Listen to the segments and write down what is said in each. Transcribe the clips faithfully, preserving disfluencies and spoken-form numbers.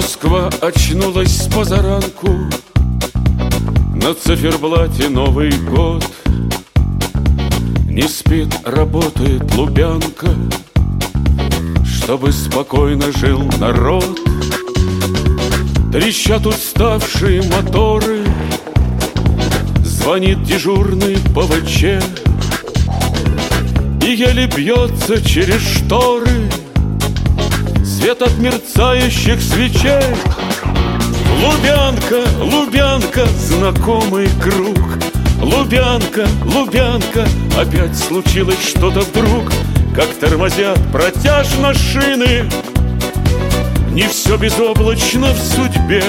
Москва очнулась спозаранку, на циферблате Новый год. Не спит, работает Лубянка, чтобы спокойно жил народ. Трещат уставшие моторы, звонит дежурный по вэ че, и еле бьется через шторы свет от мерцающих свечей. Лубянка, Лубянка, знакомый круг. Лубянка, Лубянка, опять случилось что-то вдруг. Как тормозят протяжно шины, не все безоблачно в судьбе.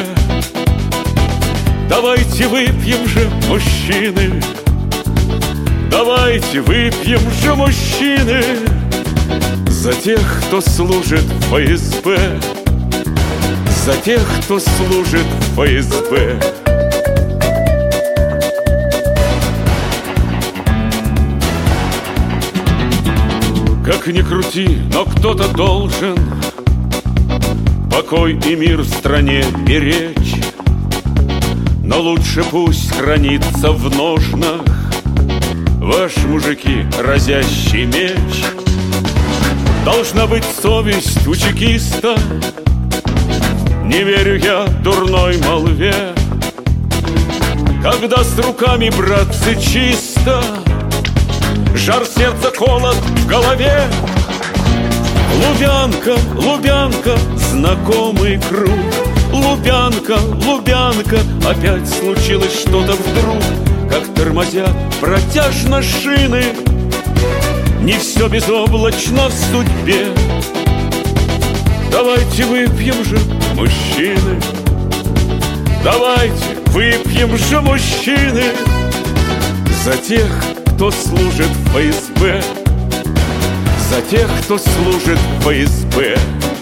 Давайте выпьем же, мужчины, давайте выпьем же, мужчины, за тех, кто служит в эф эс бэ, за тех, кто служит в эф эс бэ. Как ни крути, но кто-то должен покой и мир в стране беречь. Но лучше пусть хранится в ножнах ваш, мужики, разящий меч. Должна быть совесть у чекиста, не верю я дурной молве. Когда с руками, братцы, чисто, жар сердца, холод в голове. Лубянка, Лубянка, знакомый круг. Лубянка, Лубянка, опять случилось что-то вдруг. Как тормозят протяжно шины, не все безоблачно в судьбе. Давайте выпьем же, мужчины, давайте выпьем же, мужчины, за тех, кто служит в эф эс бэ, за тех, кто служит в эф эс бэ.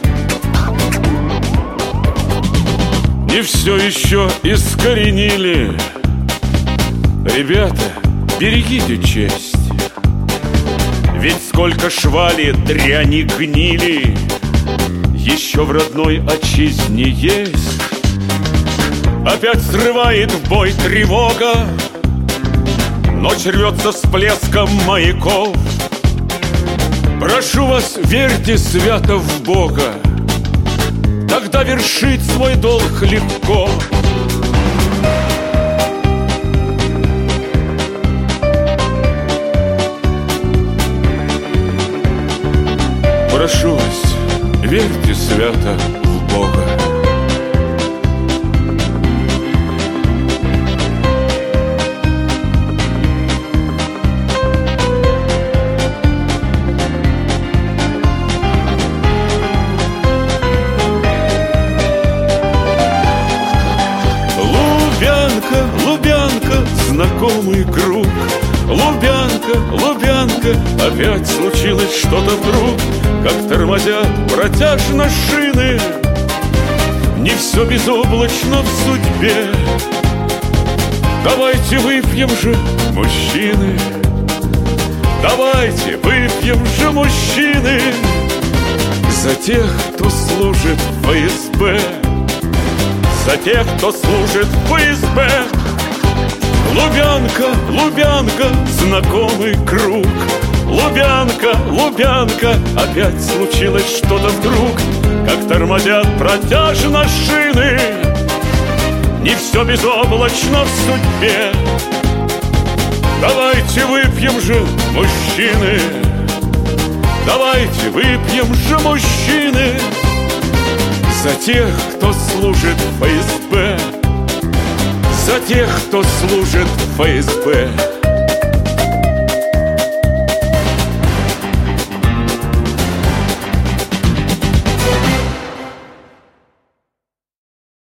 Не все еще искоренили. Ребята, берегите честь, ведь сколько швали, дряни, гнили еще в родной отчизне есть. Опять срывает в бой тревога, ночь рвется с плеском маяков. Прошу вас, верьте свято в Бога, тогда вершить свой долг легко. Прошу вас, верьте свято в Бога. Лубянка, Лубянка, знакомый круг. Лубянка, Лубянка, опять случилось что-то вдруг. Как тормозят протяжно шины, не все безоблачно в судьбе. Давайте выпьем же, мужчины, давайте выпьем же, мужчины, за тех, кто служит в эф эс бэ, за тех, кто служит в эф эс бэ. Лубянка, Лубянка, знакомый круг. Лубянка, Лубянка, опять случилось что-то вдруг. Как тормозят протяжно шины, не все безоблачно в судьбе. Давайте выпьем же, мужчины, давайте выпьем же, мужчины, за тех, кто служит в эф эс бэ, за тех, кто служит в эф эс бэ.